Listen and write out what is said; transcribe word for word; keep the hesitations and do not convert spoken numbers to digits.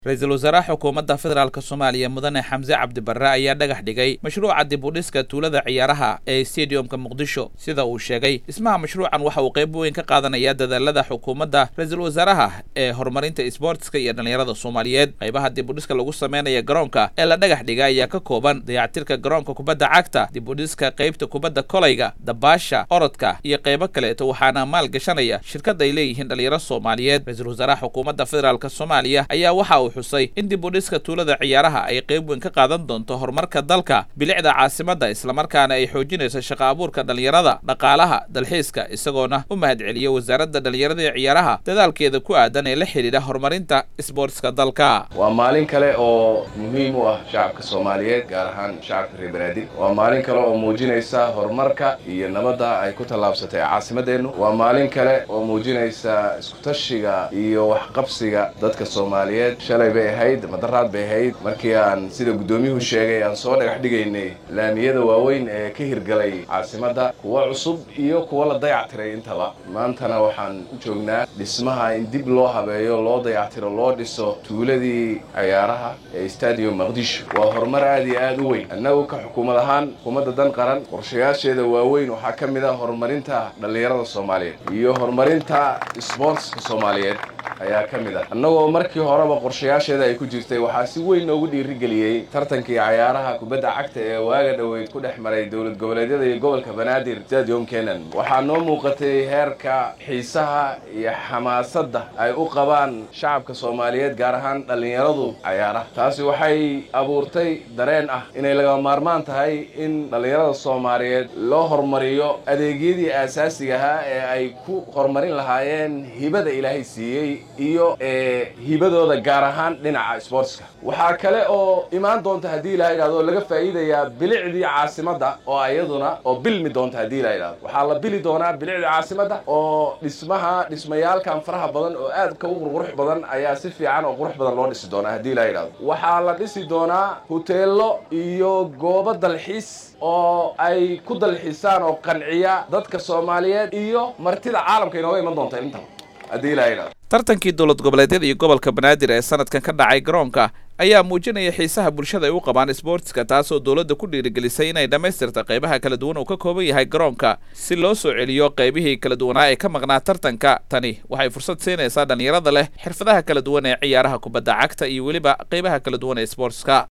ra'iisul wasaaraha xukuumadda federaalka Soomaaliya mudane Xamse Cabdi Barre ayaa dhagax dhigay mashruuca dib u dhiska tuulada ciyaaraha ee stadiumka Muqdisho sida uu sheegay ismaha mashruucan waxa uu qayb weyn ka qaadanaya dadaalada xukuumadda ra'iisul wasaaraha ee horumarinta isboortiska iyo dhalinyarada Soomaaliyeed qaybaha dib u dhiska lagu sameeyo garoonka ee la dhagax dhigay ayaa ka kooban dayactirka garoonka kubadda cagta dib u dhiska qaybta kubadda kolayga dabaasha orodka iyo qaybo kale oo waxaana maal gashanaya shirkad ay leeyihiin dhalinyarada Soomaaliyeed ra'iisul wasaaraha xukuumadda federaalka Soomaaliya ayaa waxa xusay in dib u dhiska tuulada ciyaaraha ay qayb weyn ka qaadan doonto horumarka dalka bilicda caasimadda isla markaana ay xoojinayso shaqo abuurka dhalinyarada dhaqaalaha dalxiiska isagoona u mahadceliyay wasaaradda dhalinyarada ee ciyaaraha dadaalkeeda ku aadan ee la xiriira horumarinta isboortiska dalka waa maalin kale oo muhiim u ah shacabka Soomaaliyeed gaar ahaan shacabka reer Banaadir waa maalin kale oo muujinaysa horumarka iyo nabadda ay ku tallaabsatay caasimadeenu waa maalin kale oo muujinaysa isku tashiga iyo wax qabsiga dadka Soomaaliyeed bay ahayd madaraad bay ahayd markii aan sida gudoomiyuhu sheegay aan soo dhagax dhigaynay laamiyada waaweyn ee ka hirgalay caasimadda kuwa cusub iyo kuwa la dayactiray intaba maantana waxaan u joognaa dhismaha in dib loo habeeyo loo dayactiro loo dhiso tuuladii ciyaaraha ee stadium Muqdisho waa horumar aad iyo aad u weyn annagu ka xukuumad ahaan xukuumadda dan qaran qorshayaasheeda waaweyn waxaa ka mid ah horumarinta dhalinyarada Soomaaliyeed iyo horumarinta isboortiska Soomaaliyeed ayaa ka mid ah annagoo markii horeba qorshayaasheeda ay ku jirtay waxaa si weyn ugu dhiirigeliyay tartankii ciyaaraha kubadda cagta ee waaga dhaweyd ku dhex maray dawlad goboleedyada iyo gobolka Banaadir stadium Kenan waxaa noo muuqatay heerka xiisaha iyo xamaasadda ay u qabaan shacabka Soomaaliyeed gaar ahaan dhalinyaradu ciyaaraha taasi waxay abuurtay dareen ah inay laga maarmaan tahay in dhalinyarada Soomaaliyeed loo horumariyo adeegyadii aasaasiga ah ee ay ku horumarin lahaayeen hibada Ilaahay siiyay iyo ee hibadooda gaar ahaan dhinaca isboortiska waxa kale oo imaan doonta hadii la yiraahdo laga faa'iideeyaa bilicdii caasimadda oo ayaduna oo bilmi doonta hadii la yiraahdo waxa la bili doonaa bilicdii caasimadda oo dhismaha dhismayaalkan faraha badan oo aad ka qurux badan ayaa si fiican oo qurux badan loo dhisi doonaa hadii la yiraahdo waxa la dhisi doonaa hoteelo iyo goobo dalxiis oo ay ku dalxiisaan oo qanciya dadka Soomaaliyeed iyo martida caalamka inoo iman doonta inta hadii la yiraahdo tartankii dawlad goboleedyada iyo gobolka Banaadir ee sanadkan ka dhacay garoonka ayaa muujinaya xiisaha bulshada ay u qabaan isboortiska taasoo dawladda ku dhiirigelisay inay dhamaystirto qaybaha kala duwan oo ka kooban yahay garoonka si loo soo celiyo qaybihii kala duwanaa ee ka maqnaa tartanka tani waxay fursad siinaysaa dhalinyarada leh xirfadaha kala duwan ee ciyaaraha kubadda cagta iyo weliba qaybaha kala duwan ee isboortiska